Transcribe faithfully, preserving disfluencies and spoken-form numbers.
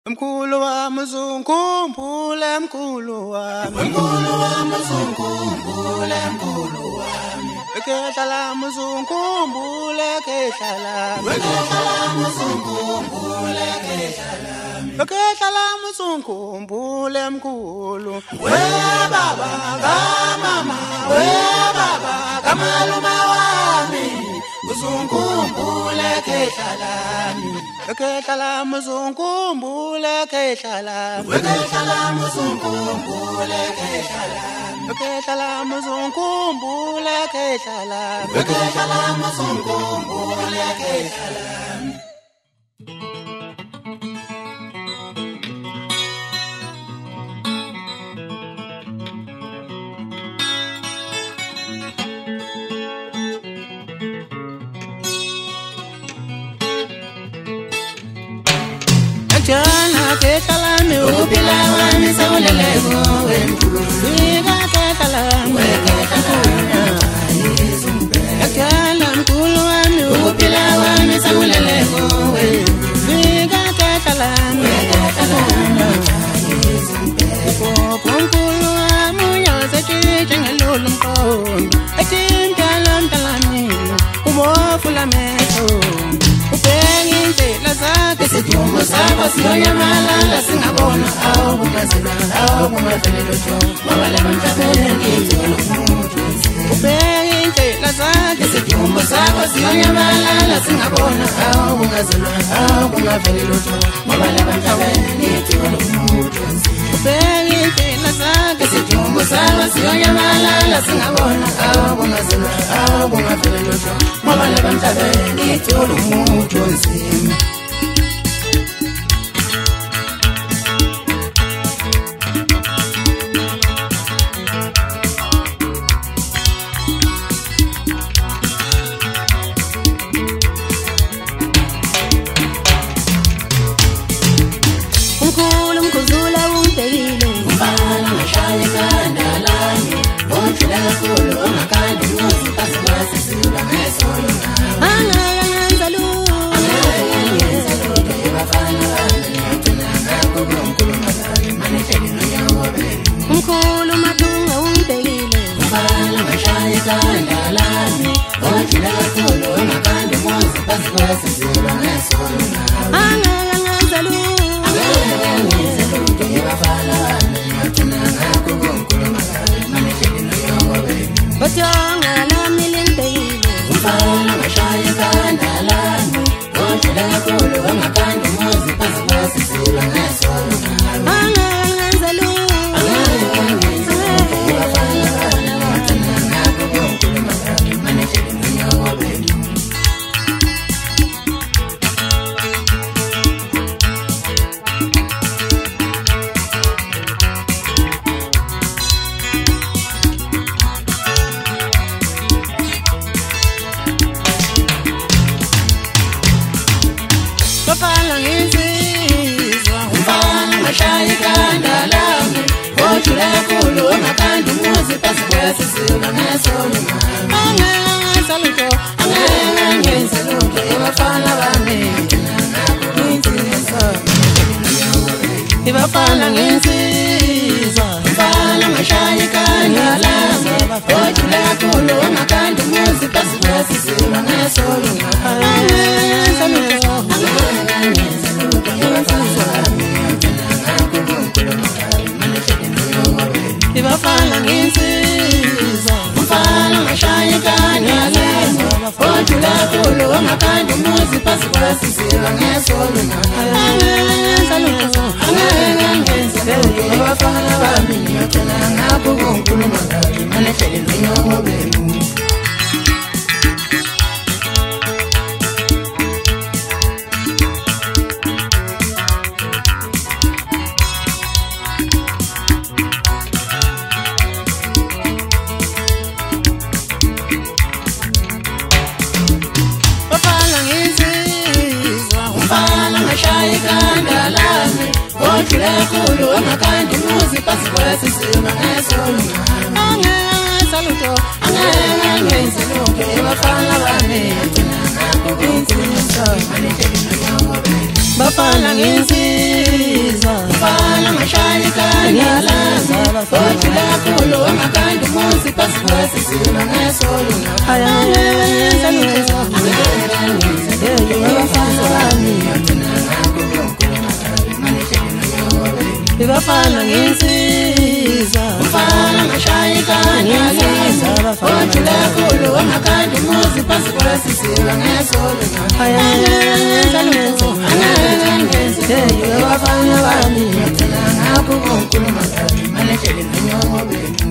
Mkhulu wamazungu mphule mkhulu wami mkhulu wamazungu mphule mkhulu wami Ekehla lamazungu mphule ekehla lami Ekehla lamazungu mphule ekehla lami Ekehla lamazungu mphule mkhulu We baba kamama we baba kamaluma wami Mzungu mphule ekehla lami Ekehla lamazungu mphule ekehla lami Ekehla lamazungu mphule ekehla lami Ekehla lamazungu mphule ekehla lami Ekehla lamazungu mphule ekehla lami Jana ekehla lami Upila wami sawuleleko wemkhulu Fika ekehla lami Ekehla mkhulu wami Upila wami sawuleleko Fika ekehla lami Popo mkhulu wami uyasetshitshe ngelulu mqondo Ethintala mntalami ubofula amehlo Ubheka indlela zakhe Isithumo sakho siyoyamalala singabona awu kungazelwa awu kungavelelo jongo ngoba laba mhlabeni ngithi umuntu Ubheka indlela zakhe Isithumo sakho siyoyamalala singabona awu kungazelwa awu kungavelelo jongo ngoba laba mhlabeni ngithi umuntu Ubheka indlela zakhe Isithumo sakho siyoyamalala singabona awu kungazelwa awu kungavelelo jongo ngoba laba mhlabeni ngithi umuntu nzima Umkhulu mkhuzula umbhekile Mbala ngashaya ekhanda lami Wonjula kakhulu ongakandi umuzi Kazi kwasi sila ngesolo ngami Angeke ngenza lutho Angeke ngenza lutho Ebafana bami Ngagcina ngakho kulomkhulu ngazali Manehleli nonyawabeli Umkhulu mathunga umbhekile Mbala ngashaya ekhanda lami Wonjula kakhulu ongakandi umuzi Kazi kwasi sila ngesolo ngami Angeke ngenza lutho Angeke ngenza lutho Ebafana bami Ngagcina ngakho kulomkhulu ngazali Manehleli nonyawabeli Bathonga lami limbhekile Umfana ngashaya ekhanda lami Wonjula kakhulu ongakandi umuzi Phansi kwasi sila ngesolo ngami Angeke ngenza lutho Angeke ngenza lutho Ebafana bami Ngagcina ngakho kulomkhulu ngazali Manehleli nonyawabeli Bafana nginsizwa Umfana ngashaya ekhanda lami Wonjula kakhulu ongakandi umuzi Phansi kwasi sila ngesolo ngami Angeke ngenza lutho Angeke ngenza lutho Ebafana bami Ngagcina ngakho insizwa Ibafana nginsizwa Umfana ngashaya ekhanda lami Wonjula kakhulu ongakandi umuzi Phansi kwasi sila ngesolo ngami Angeke ngenza lutho Angeke ngenza lutho Ebafana bami Ngagcina ngakho kulomkhulu ngazali Manehleli nonyawabeli Ibafana nginsizwa Umfana ngashaya ekhanda lami Wonjula kakhulu ongakandi umuzi Phansi kwasi sila ngesolo ngami Angeke ngenza lutho Angeke ngenza lutho Ebafana bami Ngagcina ngakho kulomkhulu ngazali Manehleli nonyawabeli Bafana nginsizwa Umfana ngashaya ekhanda lami Wonjula kakhulu ongakandi umuzi Phansi kwasi sila ngesolo ngami Angeke ngenza lutho Angeke ngenza lutho Ebafana bami Ngagcina ngakho kulomkhulu ngazali Manehleli nonyawabeli bafana nginsizwa bafana ngashaya ikanyala ojula kakhulu amakhanda umuzi phansi kwesisilo ngesolo ayenza lutho bafana bami bafana nginsizwa bafana ngashaya ikanyala ojula kakhulu amakhanda umuzi phansi kwesisilo ngesolo ayenza lutho bafana bami ngakho konke uNkulunkulu manje maleshele nonyoko benu